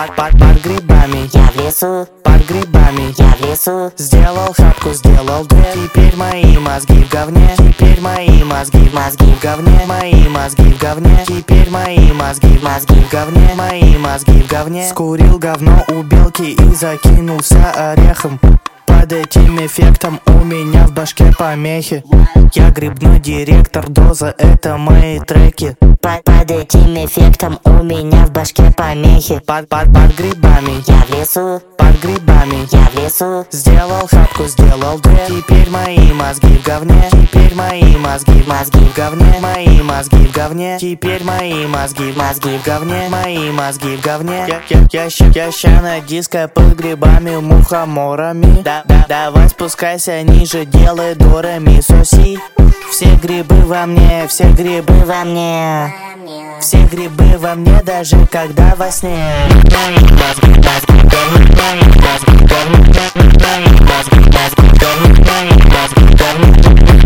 Под грибами я в лесу, под грибами я в лесу. сделал хатку, сделал дверь. Теперь мои мозги в говне. Теперь мои мозги в говне. Мои мозги в говне. Теперь мои мозги в говне. Мои мозги в говне. Скурил говно у белки и закинулся орехом. Под этим эффектом у меня в башке помехи. Я грибной директор, доза — это мои треки. Под этим эффектом у меня в башке помехи. Под грибами Я в лесу, под грибами я в лесу. сделал хатку, сделал дверь. Теперь мои мозги в говне. Теперь мои мозги в говне. Мои мозги в говне. Теперь мои мозги в говне. Мои мозги в говне. Я ща на диско под грибами мухоморами. Давай спускайся ниже, делай до ре ми со си. Все грибы во мне, все грибы Во мне. все грибы во мне, даже когда во сне. Мои мозги в говне. Мои мозги в говне. Мои мозги в говне. Мои мозги в говне.